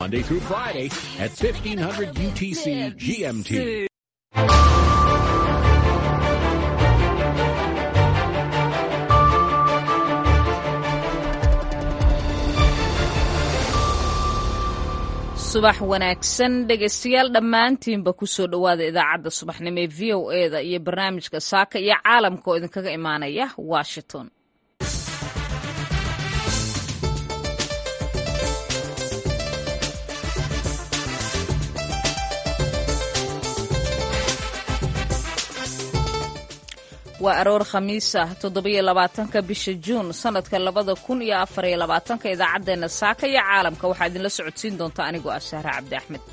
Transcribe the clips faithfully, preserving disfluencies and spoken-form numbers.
Monday through Friday at fifteen hundred U T C G M T. subax wanaagsan dhegaystayaal dhammaantiinba ku soo dhowaada idaacadda subaxnimo ee v o e da iyo barnaamijka saaka iyo caalamka oo idinkaga imaanaya washington. waa aroor khamiis ah toddobiyo labaatanka bisha juun sanadka labada kun iyo afar iyo labaatanka idaacaddeenna saaka iyo caalamka waxaa idinla socodsiin doonta anigoo ah sahre cabdi axmed.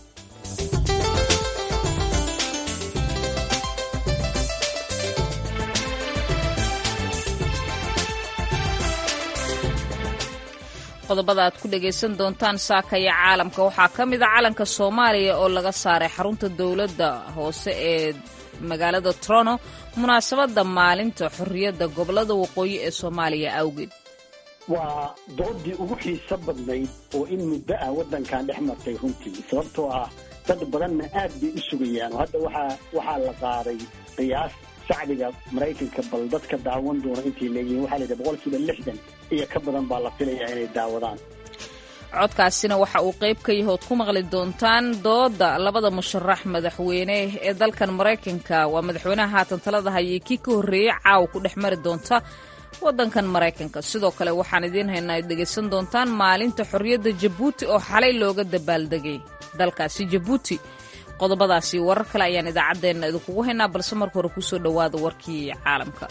qodobada aad ku dhegaysan doontaan saaka iyo caalamka waxaa ka mid a calanka soomaaliya oo laga saaray xarunta dowladda hoose ee magaalada Toronto munaasabada maalinta xorriyadda gobolada waqooyi ee Soomaaliya awgeed. waa doodii ugu xiiso badnayd oo in muddo ah waddankan dhex martay runtii sababtoo ah dad badanna aad bay u sugayaan oo hadda waxaa waxaa la qaaday qiyaas shacbiga Maraykanka bal dadka daawan doona intii leeyihiin waxaa la yidhi boqolkiiba lixdan iyo ka badan baa la filayaa inay daawadaan. codkaasina waxa uu qayb ka yahood ku maqli doontaan dooda labada musharax madaxweyne ee dalkan Maraykanka waa madaxweynaha haatan talada hayay kii ka horreeyay caaw ku dhex mari doonta waddankan Maraykanka. sidoo kale waxaan idiin haynaa dhegaysan doontaan maalinta xorriyadda Jabuuti oo xalay looga dabaaldegay dalkaasi Jabuuti. qodobadaasi warar kale ayaan idaacaddeenna idinkugu haynaa balse marka hore kusoo dhowaada warkii caalamka.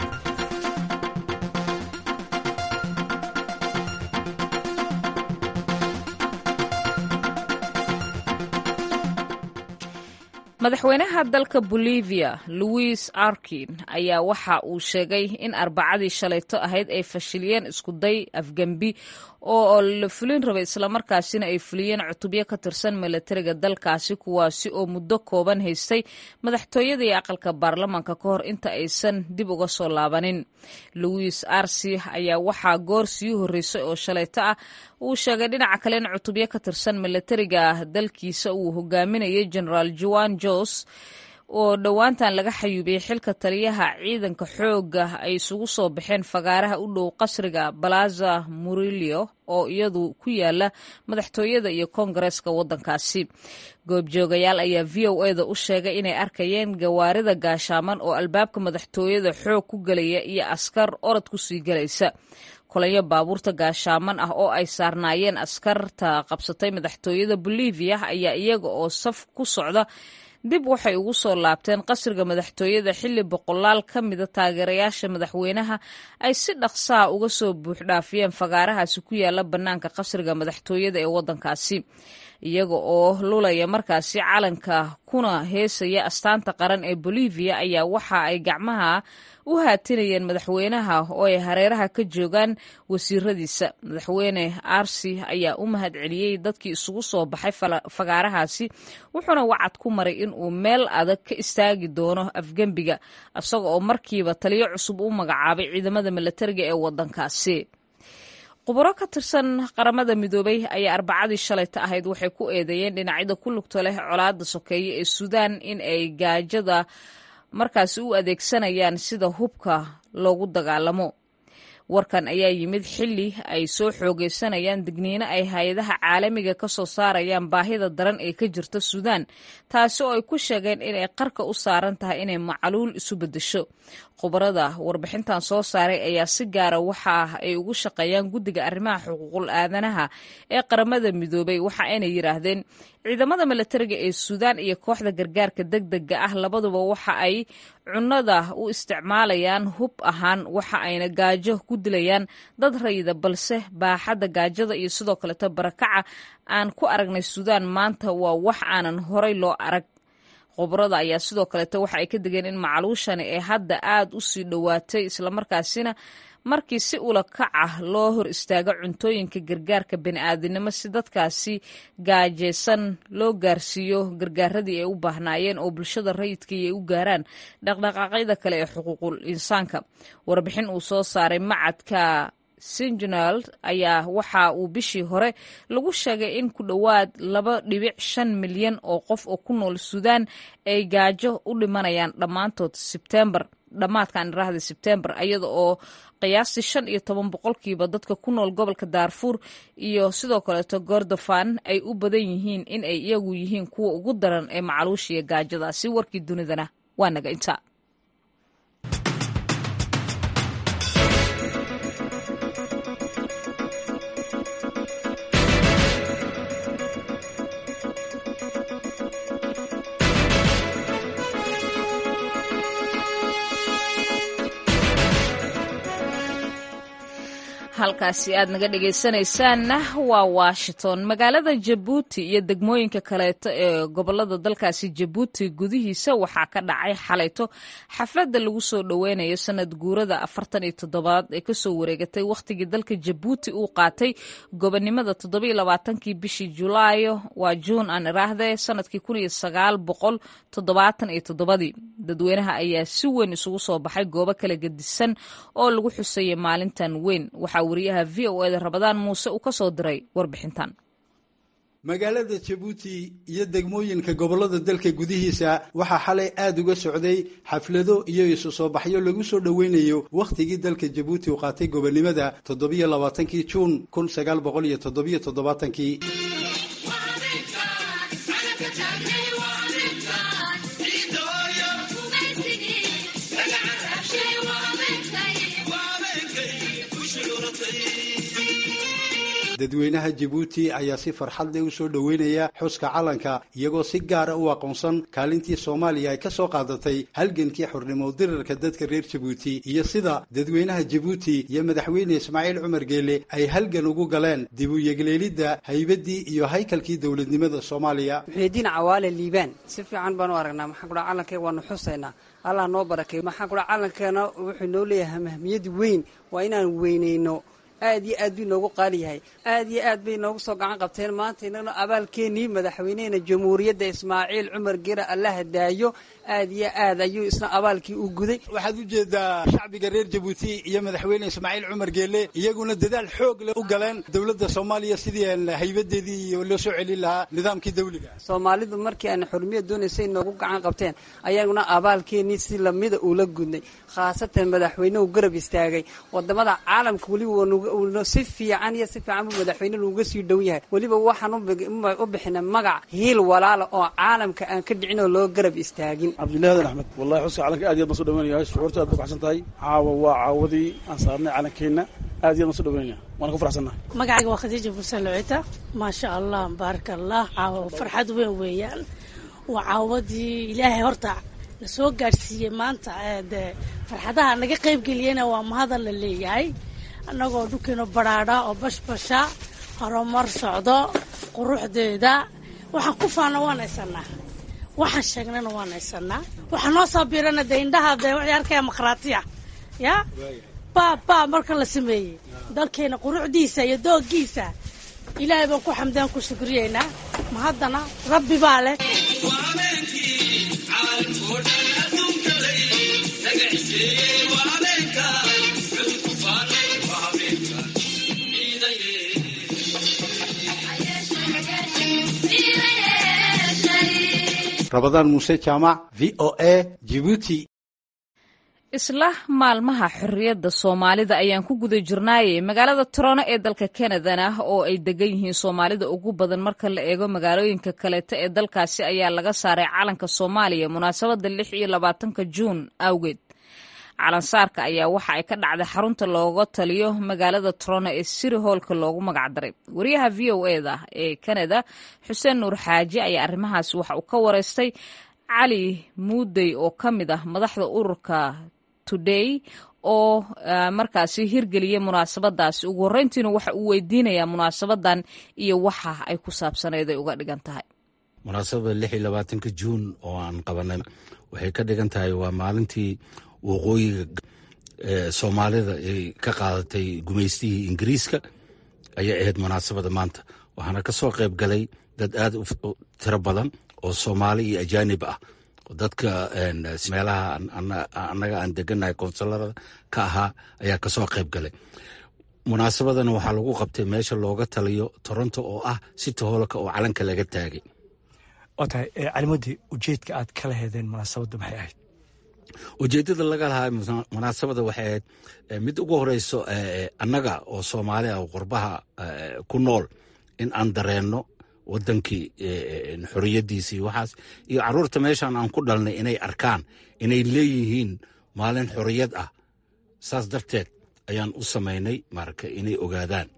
madaxweynaha dalka Bolivia Luis Arkin ayaa waxa uu sheegay in arbacadii shalayto ahayd ay fashiliyeen isku day afgembi oo la fulin rabay islamarkaasina ay fuliyeen cutubyo ka tirsan milatariga dalkaasi kuwaasi oo muddo kooban haystay madaxtooyada iyo aqalka baarlamaanka ka hor inta aysan dib uga soo laabanin. Luis Arce ayaa waxaa goor sii horreysay oo shalayto ah uu sheegay dhinaca kale in cutubyo ka tirsan milatariga dalkiisa uu hogaaminayay General Juan Jos oo dhowaantan laga xayuubiyey xilka taliyaha ciidanka xoogga ay isugu soo baxeen fagaaraha u dhow qasriga Plaza Murillo oo iyadu ku yaala madaxtooyada iyo koongareeska waddankaasi. goobjoogayaal ayaa v o e da u sheegay inay arkayeen gawaarida gaashaaman oo albaabka madaxtooyada xoog ku galaya iyo askar orod ku sii galaysa. kulanyo baabuurta gaashaaman ah oo ay saarnaayeen askarta qabsatay madaxtooyada Bolivia ayaa iyaga oo saf ku socda dib waxay ugu soo laabteen qasriga madaxtooyada xilli boqolaal ka mida taageerayaasha madaxweynaha ay si dhaqsaa uga soo buuxdhaafiyeen fagaarahaasi ku yaala bannaanka qasriga madaxtooyada ee waddankaasi iyaga oo lulaya markaasi calanka kuna heesaya astaanta qaran ee Bolivia ayaa waxa ay gacmaha u haatinayeen madaxweynaha oo ay hareeraha ka joogaan wasiiradiisa. madaxweyne Arce ayaa u mahad celiyey dadkii isugu soo baxay fagaarahaasi wuxuuna wacad ku maray in uu meel adag ka istaagi doono afgembiga isaga oo markiiba taliyo cusub u magacaabay ciidamada milatariga ee waddankaasi. khubaro ka tirsan qaramada midoobay ayaa arbacadii shalayta ahayd waxay ku eedeeyeen dhinacyada ku lugta leh colaadda sokeeye ee Suudaan in ay gaajada markaasi u adeegsanayaan sida hubka loogu dagaalamo. warkan ayaa yimid xilli ay soo xoogaysanayaan digniino ay hay-adaha caalamiga ka soo saarayaan baahida daran ee ka jirta Suudaan taasi oo ay ku sheegeen inay qarka u saaran tahay inay macaluul isu beddesho. khubarada warbixintan soo saaray ayaa si gaara waxa ay ugu shaqeeyaan guddiga arrimaha xuquuqul aadanaha ee qaramada midoobay waxa ayna yiraahdeen ciidamada milatariga ee Suudaan iyo kooxda gargaarka degdega ah labaduba waxa ay cunada u isticmaalayaan hub ahaan waxa ayna gaajo ku dilayaan dad rayida balse baaxadda gaajada iyo sidoo kale barakaca aan ku aragnay Suudaan maanta waa wax aanan horay loo arag. khubarada ayaa sidoo kaleeto waxa ay ka digeen in macaluushani ee hadda aad u sii dhowaatay islamarkaasina markii si ula kac ah loo hor istaago cuntooyinka gargaarka bini'aadinimo si dadkaasi gaajeysan loo gaarsiiyo gargaaradii ay u baahnaayeen oo bulshada rayidkii ay u gaaraan dhaqdhaqaaqyada kale ee xuquuqul insaanka. warbixin uu soo saaray macadka Sentinel ayaa waxa uu bishii hore lagu sheegay in ku dhowaad laba dhibic shan milyan oo qof oo ku nool Suudaan ay gaajo u dhimanayaan dhammaantood Sebtembar dhammaadkan raahda Sebtembar iyada oo qiyaastii shan iyo toban boqolkiiba dadka ku nool gobolka Darfur iyo sidoo kaleeto Kordofan ay u badan yihiin in ay iyagu yihiin kuwa ugu daran ee macaluusha iyo gaajadaasi. Warkii dunidana waa naga intaa. halkaasi aad naga dhegaysanaysaanna waa Washington. Magaalada Jabuuti iyo degmooyinka kaleeto ee gobolada dalkaasi Jabuuti gudihiisa waxaa ka dhacay xalayto xafladda lagu soo dhaweynayo sanad guurada afartan iyo toddobaad ee kasoo wareegatay wakhtigii dalka Jabuuti uu qaatay gobonimada toddoba iyo labaatankii bishii Julaayo waa Juun aan iraahday sanadkii kun iyo sagaal boqol toddobaatan iyo toddobadii. Dadweynaha ayaa si weyn isugu soo baxay goobo kala gedisan oo lagu xusayay maalintan weyn. Waxaa wariyaha V O A da Rabadaan Muuse uu ka soo diray warbixintan. magaalada Jabuuti iyo degmooyinka gobolada dalka gudihiisa waxaa xalay aad uga socday xaflado iyo isu soo baxyo lagu soo dhaweynayo waqtigii dalka Jabuuti uu qaatay gobonimada toddoba iyo labaatankii Juun kun sagaal boqol iyo toddoba iyo toddobaatankii. dadweynaha Jabuuti ayaa si farxad leh u soo dhaweynaya xuska calanka iyagoo si gaar ah u aqoonsan kaalintii Soomaaliya ay ka soo qaadatay halgankii xornimo dirarka dadka reer Jabuuti iyo sida dadweynaha Jabuuti iyo madaxweyne Ismaaciil Cumar Geele ay halgan ugu galeen dib u yeegleelidda haybadii iyo haykalkii dawladnimada Soomaaliya. Muxuudiin Cawaale Liibaan si fiican baan u aragnaa maxaa ku dhaca calanka waanu xusaynaa Allah noo barakeeyo maxaa ku dhaca calankeena wuxuu noo leeyahay mahmiyad weyn waa inaan weyneyno aad iyo aad bay noogu qaali yahay aad iyo aad bay noogu soo gacan qabteen maanta inaguna abaalkeenii madaxweynaha jamhuuriyadda Ismaaciil Cumar Geele Allah daayo aad iyo aad ayuu isna abaalkii u guday. waxaad u jeedaa shacbiga reer Jabuuti iyo madaxweyne Ismaaciil Cumar Geele iyaguna dadaal xoog leh u galeen dawladda Soomaaliya sidii aan haybadeedii loo soo celin lahaa nidaamkii dawliga. Soomaalidu markii aan xurmiyad doonaysay noogu gacan qabteen ayaguna abaalkeenii si lamida u la gudnay khaasatan madaxweynuhu garab istaagay wadamada caalamka wali uu si fiican iyo si fiican madaxweynuhu uga sii dhow yahay waliba waxaan u bixinay magac hiil walaalo oo caalamka aan ka dhicin oo loo garab istaagin. Abdullaahi Ahmed wallahi xuska calanka aad iyo aad ma soo dhaweynaya shucuurta aad ku baxsan tahay caawa waa caawadii aan saarnay calankeena aad iyo aad ma soo dhaweynaya waan ku faraxsanahay. magacayga waa Khadiija Fusalwita ma sha Allah barakallah caawa farxad weyn weeyaan waa caawadii Ilaahay horta la soo gaarsiiyay maanta ee farxadaha naga qayb galiyana waa mahad la leeyahay annagoo dhulkeena baraadha oo bashbasha horumar socdo quruxdeeda waxaan ku faana waanaysanaa waxaan sheegnana waanaysanaa waxaan noo soo biirana deindhaha de ciyaarka maqraatiya ya baba marka la sameeyay dalkeena quruxdiisa iyo doogiisa Ilaahay baan ku xamdaan ku shukriyeena ma haddana rabbi baa leh. Rabadaan Muuse Jaamac V O A Djibouti. isla maalmaha xorriyadda Soomaalida ayaan ku guda jirnaayay magaalada Toronto ee dalka Canada oo ay degan yihiin Soomaalida ugu badan marka la eego magaalooyinka kale ee dalkaasi ayaa laga saaray calanka Soomaaliya munaasabadda lix iyo labaatanka Juun awgeed. calansaarka ayaa waxa ay ka dhacday xarunta looga taliyo magaalada Toronto ee City Hall-ka loogu magac daray. wariyaha V O A da ee Canada Xuseen Nuur Xaaji ayaa arrimahaas waxa uu ka wareystay Cali Muudey oo ka mid ah madaxda ururka Today oo markaasi hirgeliyay munaasabadaasi. ugu horreyntiina waxa uu weydiinayaa munaasabadan iyo waxa ay ku saabsaneed ay uga dhigan tahay. munaasabada lix iyo labaatanka Juun oo aan qabanay waxay ka dhigan tahay waa maalintii waqooyiga Soomaalida ay ka qaadatay gumaystihii Ingiriiska ayay ahayd munaasabada maanta waxaana ka soo qayb galay dad aad u tiro badan oo Soomaali iyo ajaanib ah dadka meelaha annaga aan deganahay konsularada ka ahaa ayaa ka soo qayb galay munaasabadan waxaa lagu qabtay meesha looga taliyo Toronto oo ah City Hall-ka oo calanka laga taagay. waa tahay calimadi ujeedka aad kala heedeen munaasabadda maxay ahayd? ujeedada laga lahaa munaasabada waxay ahayd mid ugu horeyso annaga oo Soomaali ah oo qurbaha ku nool in aan dareenno wadankii xorriyadiisii waxaas iyo caruurta meeshaan aan ku dhalnay inay arkaan inay leeyihiin maalin xorriyad ah. saas darteed ayaan u samaynay marka inay ogaadaan.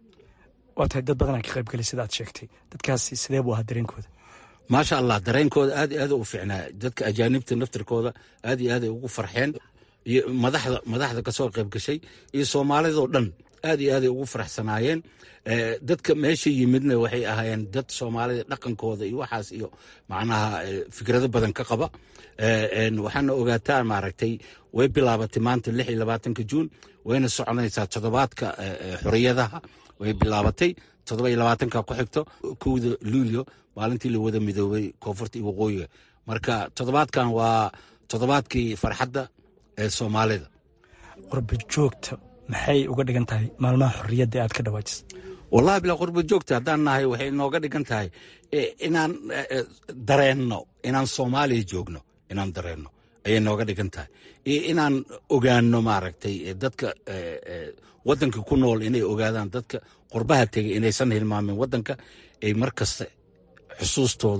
waa tahay dad badan ka qayb galay sida aad sheegtay, dadkaasi sidee buu ahaa dareenkooda? maasha allah, dareenkooda aad iyo aad u fiicnaa. dadka ajaanibta naftirkooda aad iyo aad ay ugu farxeen, iyo madaxda madaxda ka soo qayb gashay iyo Soomaalidoo dhan aad iyo aad ay ugu faraxsanaayeen. dadka meesha yimidna waxay ahaayeen dad Soomaalida dhaqankooda iyo waxaas iyo macnaha fikrado badan ka qaba. waxaana ogaataa maaragtay way bilaabatay maanta lix iyo labaatanka Juun, wayna soconaysaa toddobaadka xorriyadaha. way bilaabatay toddoba iyo labaatanka ku xigto kowda Luulyo, maalintii la wada midoobay koonfurta iyo waqooyiga. marka toddobaadkan waa toddobaadkii farxadda ee Soomaalida. qurba joogta maxay uga dhigan tahay maalmaha xorriyadda aad ka dhawaajisay? wallahi bila qurba joogta haddaan nahay waxay nooga dhigan tahay inaan dareenno inaan Soomaaliya joogno, inaan dareenno ayay nooga dhigan tahay, iyo inaan ogaano maaragtay dadka waddanka ku nool inay ogaadaan dadka qurbaha tegay inaysan hilmaamin waddanka, ay mar kasta xusuustooda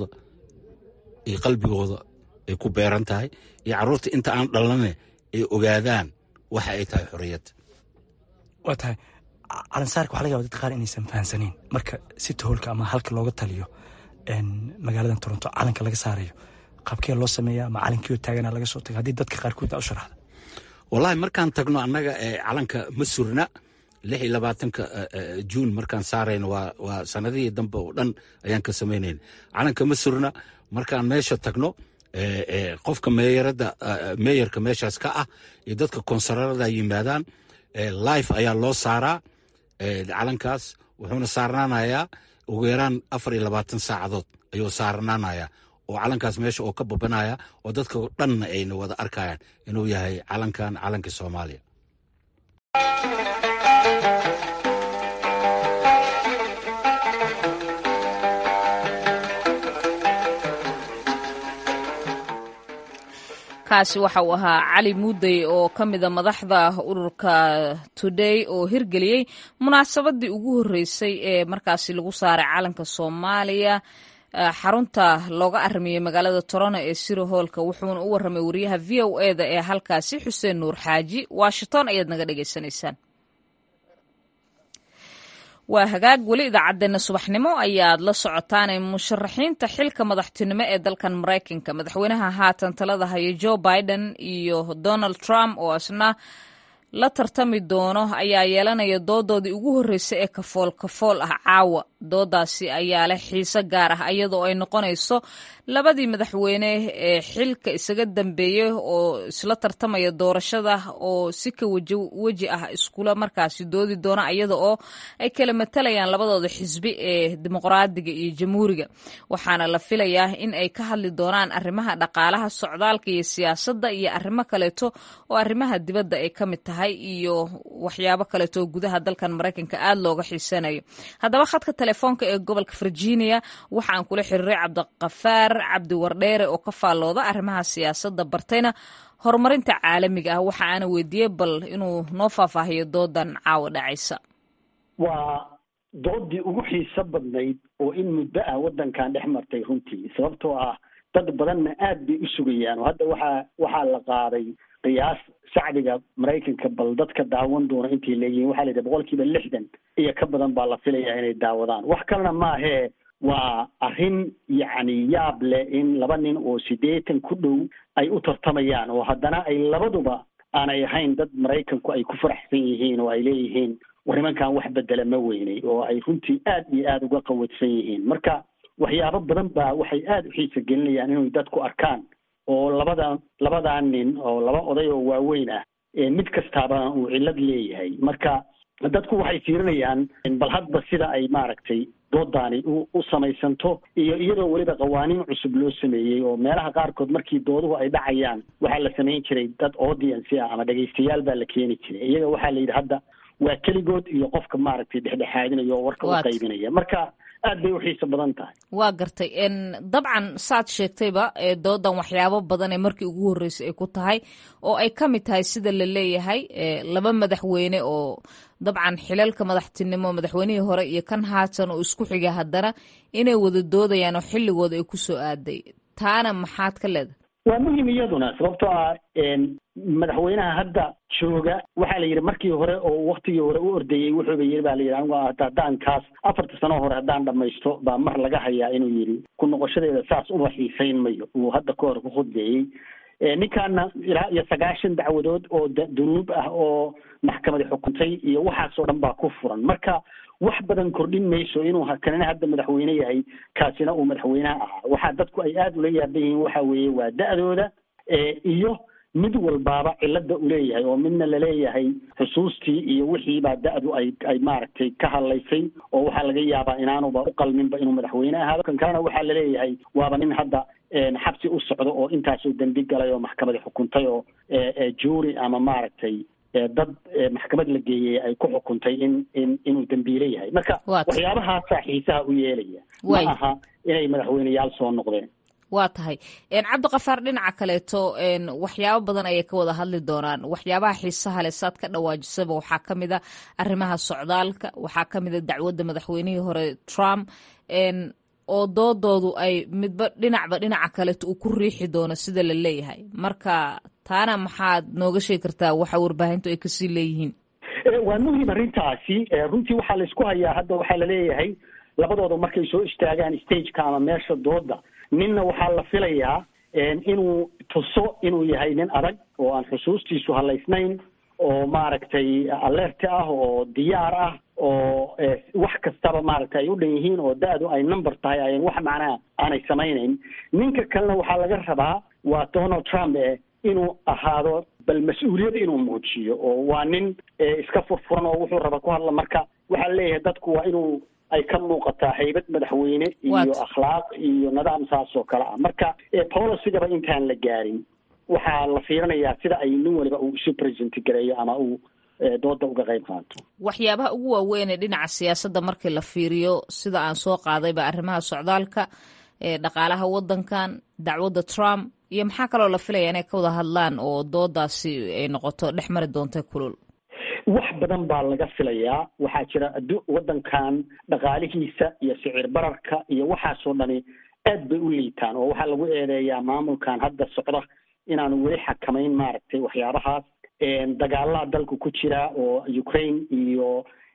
iyo qalbigooda ay ku beeran tahay, iyo carruurta inta aan dhalane ay ogaadaan waxa ay tahay xorriyadda. waa tahay calansaarka waxa laga yaaba dad qaar inaysan fahansanayn marka City Hall-ka ama halka looga taliyo magaalada Toronto calanka laga saarayo, qaabkee loo sameeyaa? ma calankii oo taagana laga soo tagay? haddii dadka qaarkood u sharaxda. wallahi markaan tagno annaga calanka ma surna. lix iyo labaatanka Juun markaan saarayno waa waa sanadihii dambe oo dhan ayaan ka sameynayna. calanka ma surna. markaan meesha tagno qofka meeyarada meeyarka meeshaas ka ah iyo dadka konsararada yimaadaan, live ayaa loo saaraa calankaas. wuxuuna saarnaanayaa ugu yaraan afar iyo labaatan saacadood ayuu saarnaanayaa, oo calankaas meesha oo ka babanaya, oo dadka dhanna ayna wada arkayaan inuu yahay calankan calanka Soomaaliya. kaasi waxa uu ahaa Cali Muudey oo ka mid ah madaxda ururka Today oo hirgeliyey munaasabadii ugu horeysay ee markaasi lagu saaray calanka Soomaaliya xarunta looga armiyay magaalada Toronto ee City Hall-ka. wuxuuna u warramay wariyaha V O A da ee halkaasi Xuseen Nuur Xaaji. Washington ayaad naga dhageysanaysaan. waa hagaag weli idaacaddeenna subaxnimo ayaad la socotaan. musharaxiinta xilka madaxtinimo ee dalkan Maraykanka, madaxweynaha haatan talada haya Joe Biden iyo Donald Trump oo isna la tartami doono ayaa yeelanaya doodoodii ugu horreysay ee kafool kafool ah caawa. doodaasi ayaa leh xiise gaar ah iyadoo ay noqonayso labadii madaxweyne ee xilka isaga dambeeyey oo isla tartamaya doorashada oo si ka weji ah iskula markaasi doodi doona, iyada oo ay kala matalayaan labadooda xisbi ee dimuqraadiga iyo jamhuuriga. waxaana la filayaa in ay ka hadli doonaan arrimaha dhaqaalaha, socdaalka iyo siyaasadda, iyo arrimo kaleeto oo arrimaha dibadda ay ka mid tahay, iyo waxyaabo kaleeto oo gudaha dalkan Maraykanka aad looga xiisanayo. haddaba khadka telefoonka ee gobolka Virginia waxaan kula xiriiray Cabdiqafaar Cabdi Wardheere oo ka faallooda arrimaha siyaasadda, bartayna horumarinta caalamiga ah. waxa aana weydiiyey bal inuu noo faahfaahiyo doodan caawa dhacaysa. waa doodii ugu xiiso badnayd oo in muddo ah waddankan dhex martay runtii, sababtoo ah dad badanna aad bay u sugayaan. oo hadda waxaa waxaa la qaaday qiyaas shacbiga Maraykanka bal dadka daawan doona intay leeyihiin. waxaa la yidhaha boqolkiiba lixdan iyo ka badan baa la filayaa inay daawadaan. wax kalena maahee waa arrin yacni yaab leh in laba nin oo siddeetan ku dhow ay u tartamayaan, oo haddana ay labaduba aanay ahayn dad Maraykanku ay ku faraxsan yihiin oo ay leeyihiin war nimankan wax bedela ma weynay, oo ay runtii aad iyo aad uga qawadsan yihiin. marka waxyaabo badan baa waxay aad u xiisa gelinayaan inay dadku arkaan, oo labada labadaa nin oo laba oday oo waaweyn ah mid kastaaba uu cillad leeyahay. marka dadku waxay fiirinayaan bal hadba sida ay maaragtay doodaani u samaysanto, iyo iyadoo weliba qawaaniin cusub loo sameeyey oo meelaha qaarkood markii dooduhu ay dhacayaan waxaa la samayn jiray dad audience ah ama dhegaystayaal baa la keeni jiray. iyaga waxaa la yidhi hadda waa keligood iyo qofka maaragtay dhexdhexaadinaya oo warka u qaybinaya marka aad bay u xiiso badan tahay waa gartay dabcan saad sheegtayba doodan waxyaabo badan ee markii ugu horreysay ay ku tahay oo ay ka mid tahay sida la leeyahay laba madaxweyne oo dabcan xilalka madaxtinimo madaxweynihii hore iyo kan haatan oo isku xiga haddana inay wada doodayaan oo xilligooda ay ku soo aaday taana maxaad ka leedahay waa muhiim iyaduna sababtoo ah madaxweynaha hadda jooga waxaa la yidhi markii hore oo waktigii hore u ordayey wuxuuba yidhi baa la yidhi anigu haddaan kaas afarta sano hore haddaan dhamaysto baa mar laga hayaa inuu yidhi ku noqoshadeeda saas uma xiisayn mayo uu hadda ka hor ku khudbeeyey ninkaana ilaa iyo sagaashan dacwadood oo dunuub ah oo maxkamadi xukuntay iyo waxaasoo dhan baa ku furan marka wax badan kordhin mayso inuu kanina hadda madaxweyne yahay kaasina uu madaxweynaha ahaa waxaa dadku ay aada ula yaaban yihiin waxa weeye waa da-dooda iyo mid walbaaba cilada u leeyahay oo midna laleeyahay xusuustii iyo wixiibaa da-du ay ay maaragtay ka hadlaysay oo waxaa laga yaabaa inaanuba u qalminba inuu madaxweyne ahaado kan kalena waxaa laleeyahay waaba nin hadda xabsi u socdo oo intaasuu dembi galay oo maxkamadi xukuntay oo juuri ama maaragtay dad maxkamad la geeyey ay ku xukuntay in in inuu dembiile yahay marka waxyaabahaasa xiisaha u yeelaya ma aha inay madaxweyneyaal soo noqdeen waa tahay cabdiqafaar dhinaca kaleeto waxyaabo badan ayay ka wada hadli doonaan waxyaabaha xiisaha leh saad ka dhawaajisaba waxaa ka mid a arrimaha socdaalka waxaa ka mid a dacwadda madaxweynihii hore Trump oo doodoodu ay midba dhinacba dhinaca kaleeto uu ku riixi doono sida la leeyahay marka taana maxaad nooga sheegi kartaa waxa warbaahintu ay kasii leeyihiin waa muhiim arrintaasi runtii waxaa laysku hayaa hadda waxaa laleeyahay labadooda markay soo istaagaan stageka ama meesha dooda ninna waxaa la filayaa inuu tuso inuu yahay nin adag oo aan xusuustiisu halaysnayn oo maaragtay alerte ah oo diyaar ah oo wax kastaba maaragtay ay u dhan yihiin oo da-du ay number tahay ayan wax macnaha aanay samaynayn ninka kalena waxaa laga rabaa waa Donald Trump eh inuu ahaado bal mas-uuliyad inuu muujiyo oo waa nin iska furfuran oo wuxuu raba ku hadla marka waxaa leeyahay dadku waa inuu ay ka muuqataa haybad madaxweyne iyo akhlaaq iyo nidaam saas oo kale ah marka policygaba intaan la gaarin waxaa la fiirinayaa sida ay nin waliba uu isu present gareeyo ama uu dooda uga qayb qaato waxyaabaha ugu waaweyn ee dhinaca siyaasadda markii la fiiriyo sida aan soo qaadayba arrimaha socdaalka dhaqaalaha waddankan dacwadda Trump iyo maxaa kaloo la filaya inay ka wada hadlaan oo doodaasi ay noqoto dhex mari doonta kulul wax badan baa laga filayaa waxaa jira waddankan dhaqaalihiisa iyo sicir bararka iyo waxaasoo dhani aad bay u liitaan oo waxaa lagu eedeeyaa maamulkan hadda socda inaanu weli xakamayn maaragtay waxyaabahaas dagaalada dalku ku jira oo Ukraine iyo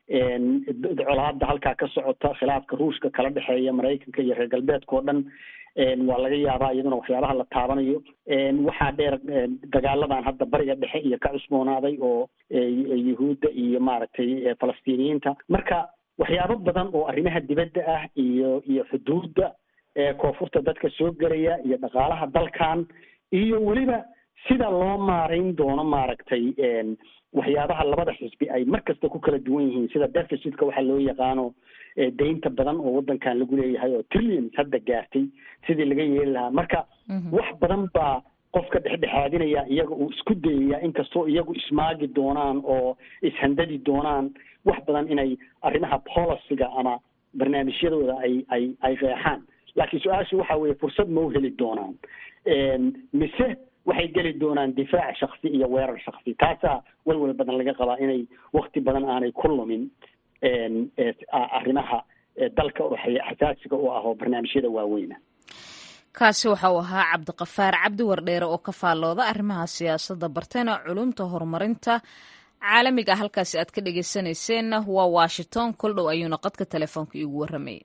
colaada halkaa ka socota khilaafka ruushka kala dhexeeya Mareykanka iyo reer galbeedka oo dhan waa laga yaabaa iyaduna waxyaabaha la taabanayo waxaa dheer dagaaladan hadda bariga dhexe iyo ka cusboonaaday oo yuhuudda iyo maaragtay falastiiniyiinta marka waxyaabo badan oo arrimaha dibadda ah iyo iyo xuduudda koonfurta dadka soo gelaya iyo dhaqaalaha dalkan iyo weliba sida loo maarayn doono maaragtay waxyaabaha labada xisbi ay mar kasta ku kala duwan yihiin sida deficitka waxaa loo yaqaano deynta badan oo waddankan lagu leeyahay oo trillions hadda gaartay sidii laga yeeli lahaa marka wax badan baa qofka dhexdhexaadinaya iyaga uu isku dayaya inkastoo iyagu ismaagi doonaan oo ishandadi doonaan wax badan inay arrimaha policyga ama barnaamijyadooda ay ay ay qeexaan laakiin su-aashu waxa weeye fursad ma u heli doonaan mise waxay geli doonaan difaac shaksi iyo weerar shaksi taasaa walwal badan laga qabaa inay wakti badan aanay ku lumin arrimaha dalka oo xasaasiga u ah oo barnaamijyada waaweyna kaasi waxa uu ahaa cabdiqafaar cabdi wardheere oo ka faallooda arrimaha siyaasadda bartena culumta horumarinta caalamiga halkaasi aad ka dhegeysanayseena waa washington kol dhow ayuuna qadka telefoonka iigu warramayay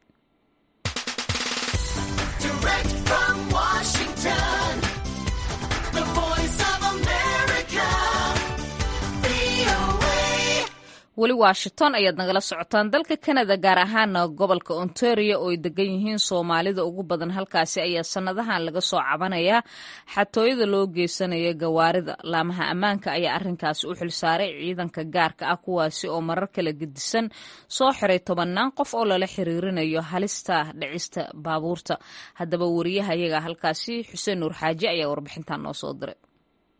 weli washington ayaad nagala socotaan dalka canada gaar ahaana gobolka ontario oo ay degan yihiin soomaalida ugu badan halkaasi ayaa sanadahan laga soo cabanayaa xatooyada loo geysanaya gawaarida laamaha ammaanka ayaa arinkaasi u xilsaaray ciidanka gaarka ah kuwaasi oo marar kala gedisan soo xiray tobannaan qof oo lala xiriirinayo halista dhicista baabuurta haddaba wariyaha iyaga halkaasi xuseen nuur xaaji ayaa warbixintan noo soo diray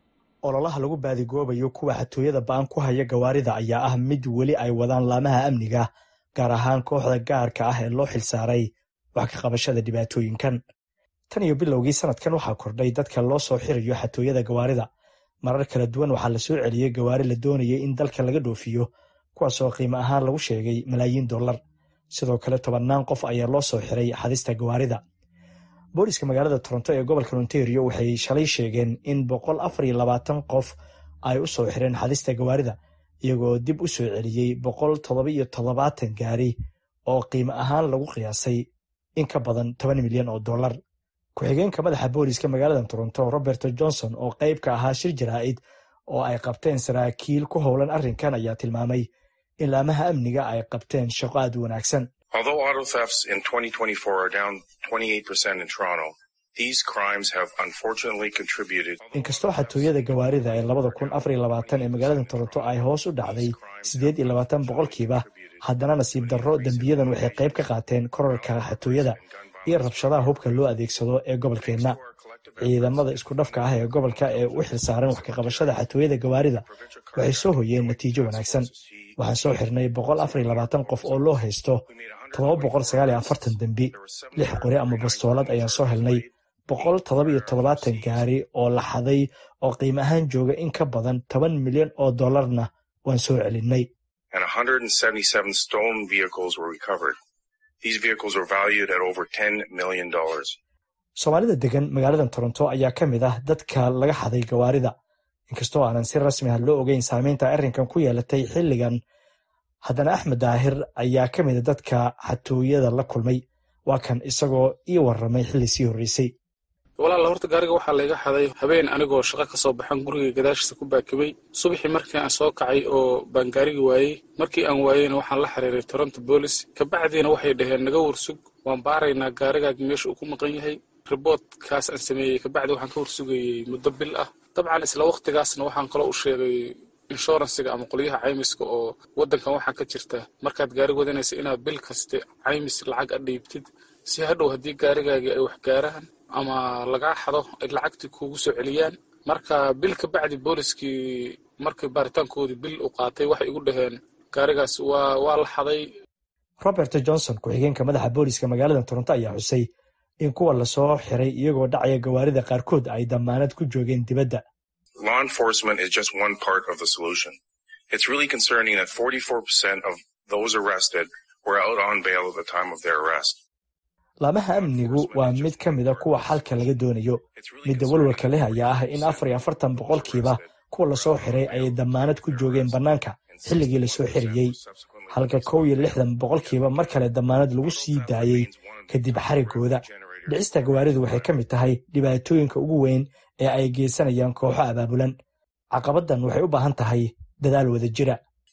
ololaha lagu baadigoobayo kuwa xatooyada ba'an ku haya gawaarida ayaa ah mid weli ay wadaan laamaha amniga, gaar ahaan kooxda gaarka ah ee loo xilsaaray wax ka qabashada dhibaatooyinkan. tan iyo bilowgii sanadkan waxaa kordhay dadka loo soo xirayo xatooyada gawaarida. marar kala duwan waxaa la soo celiyey gawaari la doonayay in dalka laga dhoofiyo, kuwaasoo qiimo ahaan lagu sheegay malaayiin dollar. sidoo kale tobannaan qof ayaa loo soo xiray xadista gawaarida. booliska magaalada Toronto ee gobolka Ontario waxay shalay sheegeen in boqol afar iyo labaatan qof ay u soo xireen xadista gawaarida, iyagoo dib u soo celiyey boqol toddoba iyo toddobaatan gaari oo qiimo ahaan lagu qiyaasay in ka badan toban milyan oo dollar. ku-xigeenka madaxa booliska magaalada Toronto Robert Johnson oo qayb ka ahaa shir jaraa'id oo ay qabteen saraakiil ku howlan arrinkan ayaa tilmaamay in laamaha amniga ay qabteen shaqo aad u wanaagsan. Although auto thefts in twenty twenty-four are down twenty-eight percent in Toronto, these crimes have unfortunately contributed. Inkastoo xatooyada gawaarida ee labada kun afar iyo labaatan ee magaalada Toronto ay hoos u dhacday siddeed iyo labaatan boqolkiiba, haddana nasiib darro dambiyadan waxay qayb ka qaateen kororka xatooyada iyo rabshadaha hubka loo adeegsado ee gobolkeena. ciidamada isku dhafka ah ee gobolka ee u xilsaaran wax ka qabashada xatooyada gawaarida waxay soo hoyeen natiijo wanaagsan. waxaan soo xirnay boqol afar iyo labaatan qof oo loo haysto todoba boqol sagaal iyo afartan dembi. lix qori ama bastoolad ayaan soo helnay. boqol toddoba iyo toddobaatan gaari oo la xaday oo qiimo ahaan jooga in ka badan toban milyan oo dollarna waan soo celinay. And one hundred seventy-seven stolen vehicles were recovered. These vehicles were valued at over ten million dollars. Soomaalida degan magaalada Toronto ayaa ka mid ah dadka laga xaday gawaarida. inkastoo aanan si rasmi ah loo ogeyn saameynta arrinkan ku yeelatay xilligan, haddana Axmed Daahir ayaa ka mid ah dadka xatooyada la kulmay. waa kan isagoo ii warramay xilli sii horreysay. walaal horta gaariga waxaa layga xaday habeen anigoo shaqo ka soo baxan guriga gadaashiisa ku baakibay. subaxii markii aan soo kacay oo baan gaarigi waayey, markii aan waayeyna waxaan la xiriiray Toronto Police. kabacdiina waxay dhaheen naga warsug, waan baaraynaa gaarigaagi meesha uu ku maqan yahay. riboodkaas aan sameeyey kabacdi waxaan ka warsugayey muddo bil ah. dabcan isla waqtigaasna waxaan kaloo u sheegay inshuransiga ama qolyaha caymiska oo waddankan waxaa ka jirta markaad gaari wadanaysa inaad bil kaste caymis lacag a dhiibtid si hadhow haddii gaarigaagii ay wax gaaraan ama lagaa xado ay lacagtii kuugu soo celiyaan. marka bil ka bacdi booliskii markii baaritaankoodii bil u qaatay waxay igu dhaheen gaarigaas waa waa la xaday. Robert Johnson, ku-xigeenka madaxa booliska magaalada Toronto, ayaa xusay in kuwa la soo xiray iyagoo dhacaya gawaarida qaarkood ay damaanad ku joogeen dibadda. Law enforcement is just one part of the solution. It's really concerning that forty-four percent of those arrested were out on bail at the time of their arrest. laamaha amnigu waa mid ka mid a kuwa xalka laga doonayo. midda walwalka leh ayaa ah in afar iyo afartan boqolkiiba kuwa la soo xiray ay damaanad ku joogeen bannaanka xilligii la soo xiriyey, halka kow iyo lixdan boqolkiiba mar kale damaanad lagu sii daayey kadib xarigooda. dhicista gawaaridu waxay ka mid tahay dhibaatooyinka ugu weyn ee ay geysanayaan kooxo abaabulan. caqabaddan waxay u baahan tahay dadaal wada jira.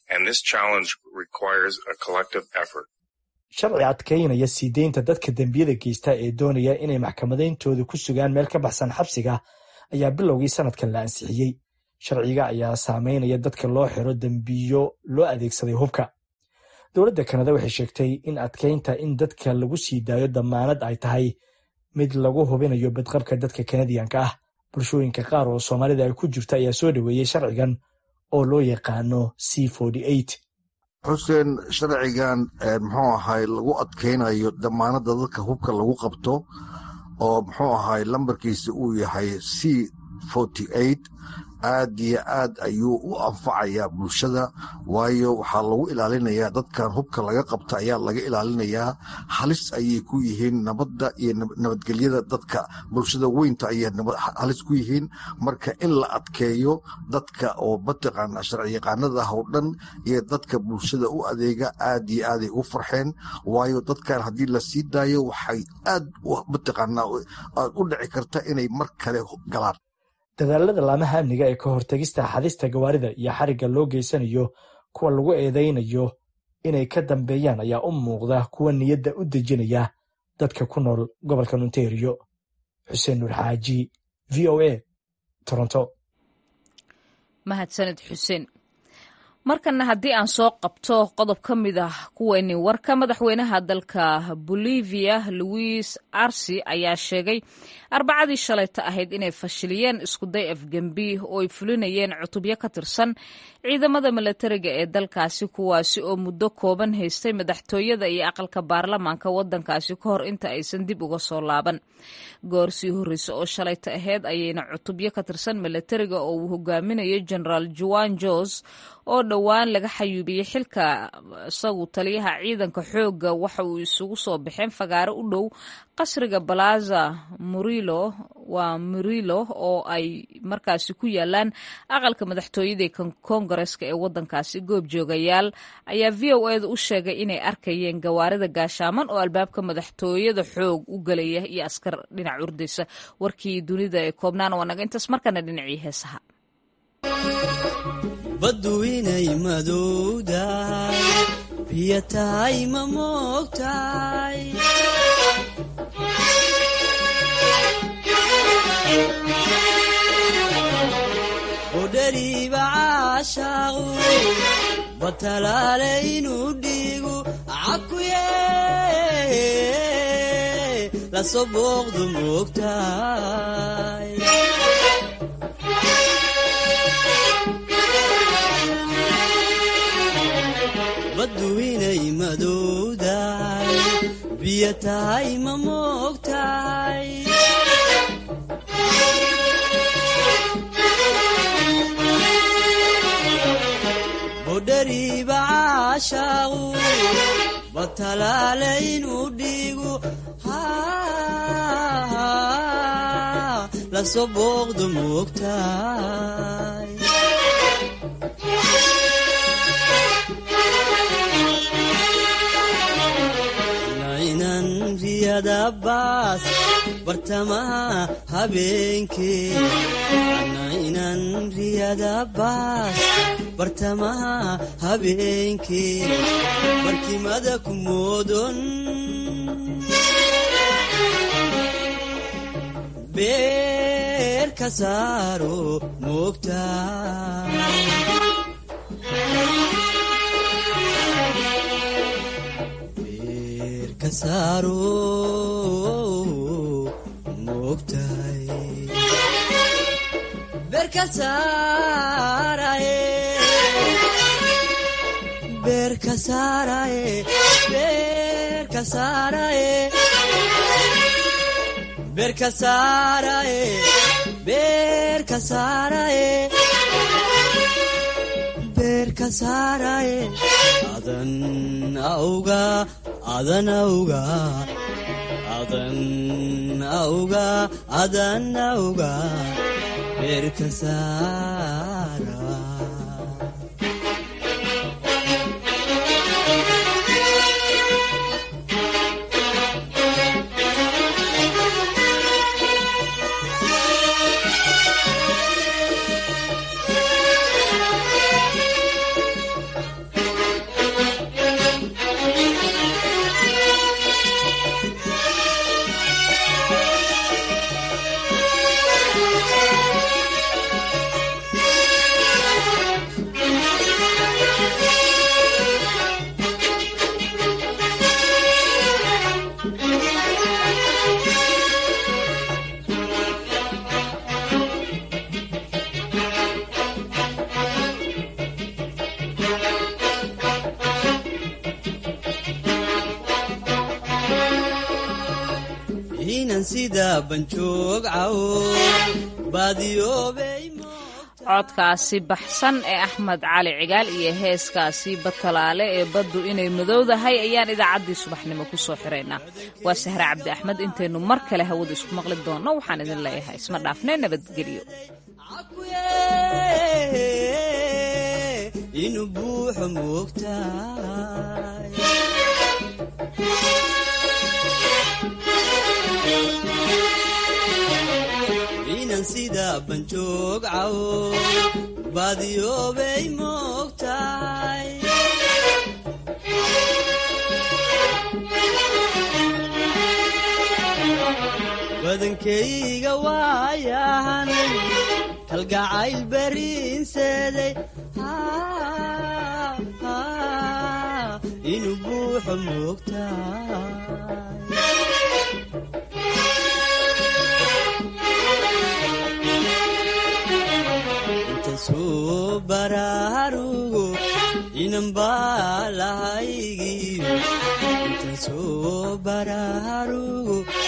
sharci adkeynaya sii deynta dadka dembiyada geysta ee doonaya inay maxkamadayntooda ku sugaan meel ka baxsan xabsiga ayaa bilowgii sanadkan la ansixiyey. sharciga ayaa saameynaya dadka loo xiro dembiyo loo adeegsaday hubka. dowladda Kanada waxay sheegtay in adkeynta in dadka lagu sii daayo damaanad ay tahay mid lagu hubinayo badqabka dadka Kanadiyaanka ah. bulshooyinka qaar oo Soomaalida ay ku jirta ayaa soo dhaweeyay sharcigan oo loo yaqaano C forty-eight. xuseen, sharcigan muxuu ahay lagu adkeynayo damaanada dadka hubka lagu qabto oo muxuu ahay lambarkiisa uu yahay C forty-eight, aad iyo aad ayuu u anfacayaa bulshada, waayo waxaa lagu ilaalinayaa dadkan hubka laga qabta ayaa laga ilaalinayaa. halis ayay ku yihiin nabadda iyo nabadgelyada dadka bulshada weynta ayay halis ku yihiin. marka in la adkeeyo dadka oo mataqaana sharciyaqaanada ah oo dhan iyo dadka bulshada u adeega aad iyo aaday u farxeen, waayo dadkan haddii la sii daayo waxay aad mataqaana u dhici karta inay mar kale galaan. dadaalada laamaha amniga ee ka hortagista xadista gawaarida iyo xarigga loo geysanayo kuwa lagu eedeynayo inay ka dambeeyaan ayaa u muuqda kuwa niyadda u dejinaya dadka ku nool gobolka Ontario. Xuseen Nuur Xaaji, V O A, Toronto. mahadsanid xuseen. markana haddii aan soo qabto qodob ka mid ah kuweeni warka madaxweynaha dalka bolivia luis arce ayaa sheegay arbacadii shalayta ahayd inay fashiliyeen iskuday afgembi oo ay fulinayeen cutubyo ka tirsan ciidamada milatariga ee dalkaasi kuwaasi oo muddo kooban haystay madaxtooyada iyo aqalka baarlamaanka wadankaasi ka hor inta aysan dib uga soo laaban goor sii horreysa oo shalayta ahayd ayayna cutubyo ka tirsan milatariga oo uu hogaaminayo generaal juan jos oo dhowaan laga xayuubiyey xilka isagu taliyaha ciidanka xoogga waxa uu isugu soo baxeen fagaaro u dhow qasriga balaza murilo waa murilo oo ay markaasi ku yaalaan aqalka madaxtooyada koongareska ee wadankaasi goobjoogayaal ayaa v o eda u sheegay inay arkayeen gawaarida gaashaaman oo albaabka madaxtooyada xoog u galaya iyo askar dhinac urdaysa warkii dunida ee koobnaana waa naga intaas markana dhinacii heesaha baddu inay madowdahay biyo tahay ma moogtahay udhariiba caashaaqu batalaale inuu dhiigu cakuye lasoo booqdu moogtahay baddu inay madowdahay biyo tahay ma moogtahay budhariiba caashaaqu batalaale inuu dhiigu lasoo booqdu moogtahay nainan riyada baas bartamaha habeenkee nainan riyada baas bartamaha habeenkee barkimada ku moodon beer ka saaro moogtahay beer ka saaro moogtahay beer ka saaraye beer ka saaraye beer ka saaraye beer ka saaraye beer ka saaraye beer ka saaraye adan awga adan awga adan awga adan awga beer ka saara codkaasi baxsan ee axmed cali cigaal iyo heeskaasi batalaale ee baddu inay madowdahay ayaan idaacaddii subaxnimo ku soo xiraynaa waa sahre cabdi axmed intaynu mar kale hawada isku maqli doonno waxaan idin leeyahay isma dhaafne nabadgelyo inuu buuxo moogtahay inan sida banjoog cawo baadiyoobay moogtahay badankayga waayahan kalgacayl bariinseeday buuxo moogtahay inta soo baraarugo inan baa lahay